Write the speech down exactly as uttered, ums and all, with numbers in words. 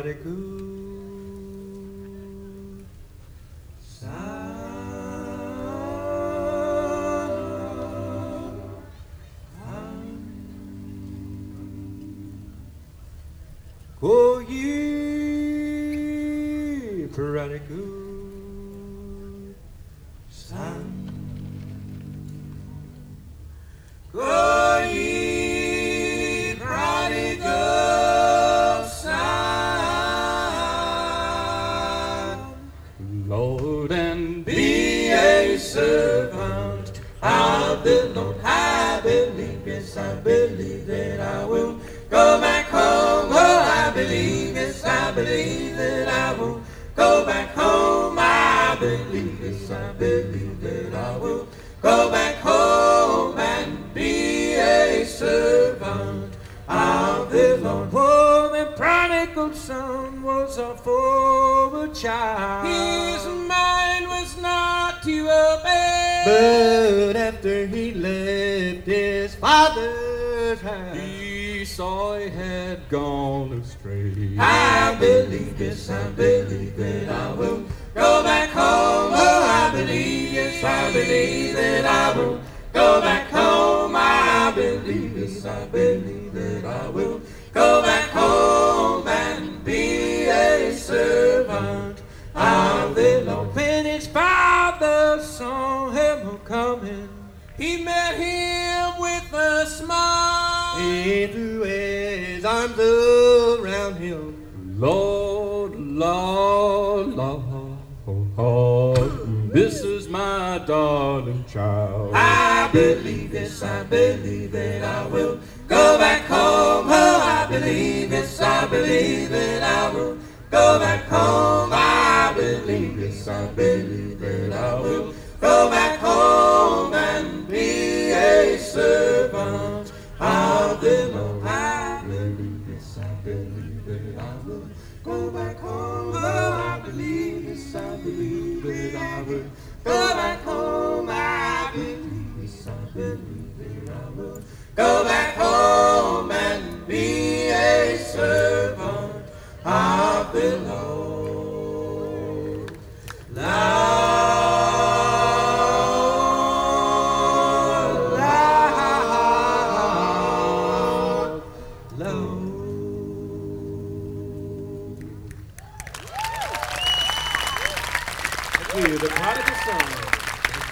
prodigal son. Oh, ye prodigal son. Oh, ye prodigal son. Lord, and be a servant of the Lord. I believe, yes, I believe that I will go back home. Oh, I believe, yes, I believe that I will go back home. I believe, yes, I believe that I will go back home and be a servant of the Lord. Oh, the prodigal son was a forward child. His mind was not to obey, But after he left his father's house, he saw he had gone astray. I believe, yes, I believe that I will go back home. Oh, I believe, yes, I believe that I will go back home. I believe, yes, I believe that I will go back home and be a servant of the Lord. When his father saw him coming, He met him with a smile. he threw his arms around him. Lord, Lord, Lord, this is my darling child. I believe, yes, I believe that I will go back home. Oh, I believe, yes, I believe that I will go back home. I believe, yes, I believe that I will go back home and be a servant of the Lord. I believe, yes, I believe that I will go back home. Oh, I believe, yes, I believe that I will go back home. I believe, yes, I believe that I will go back home and be a servant of the Lord. Lord, Lord, Lord. Thank you, the prodigal son.